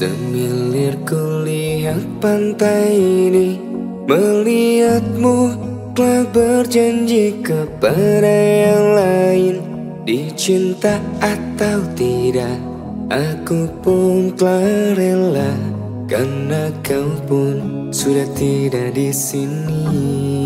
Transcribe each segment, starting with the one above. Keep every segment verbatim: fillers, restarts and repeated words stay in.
Semilir kulihat pantai ini, melihatmu telah berjanji kepada yang lain. Dicinta atau tidak, aku pun telah rela, karena kau pun sudah tidak di sini.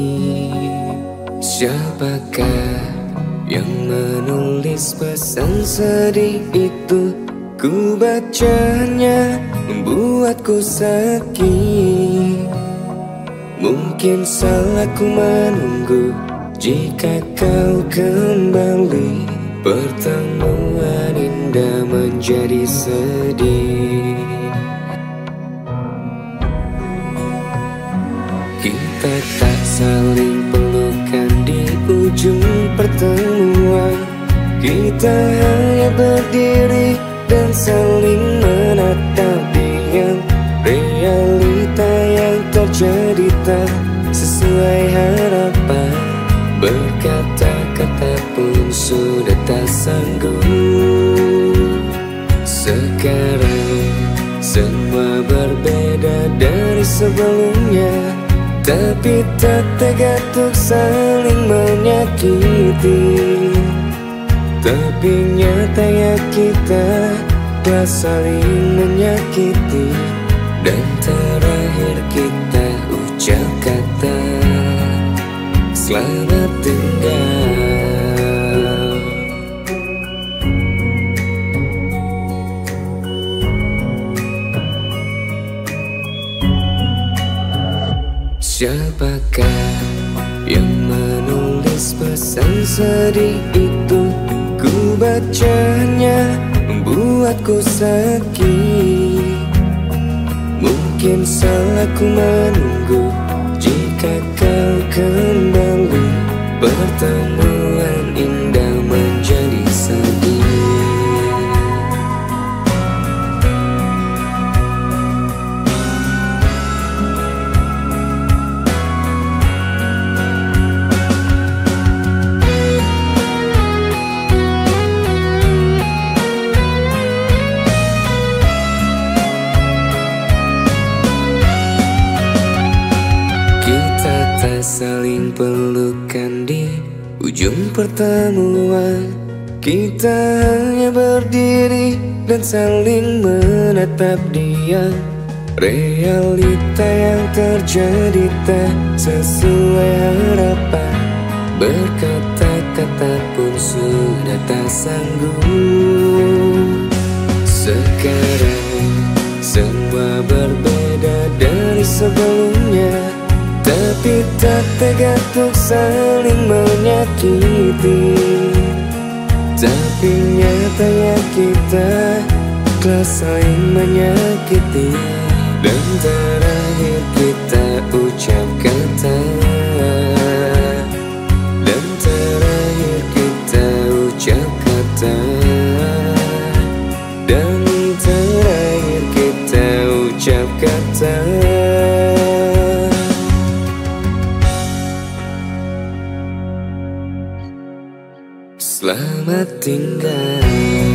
Siapakah yang menulis pesan sedih itu? Ku bacanya membuatku sakit. Mungkin salahku menunggu. Jika kau kembali, pertemuan indah menjadi sedih. Kita tak saling pelukan di ujung pertemuan. Kita hanya berdiri dan saling menatap diam. Realita yang terjadi tak sesuai harapan. Berkata-kata pun sudah tak sanggup. Sekarang semua berbeda dari sebelumnya, tapi tak tega untuk saling menyakiti. Tapi nyatanya kita telah saling menyakiti, dan terakhir kita ucap kata selamat tinggal. Siapakah yang menulis pesan sedih itu? Ku bacanya membuatku sakit. Mungkin salahku menunggu. Jika kau kembali, pertemuan indah menjadi sedih. Tak saling pelukan di ujung pertemuan. Kita hanya berdiri dan saling menatap diam. Realita yang terjadi tak sesuai harapan. Berkata-kata pun sudah tak sanggup. Sekarang semua berbeda dari sebelumnya, tapi tak tega untuk saling menyakiti. Tapi nyatanya kita telah saling menyakiti, dan terakhir kita ucap kata, dan terakhir kita ucap kata, dan terakhir kita ucap kata selamat tinggal.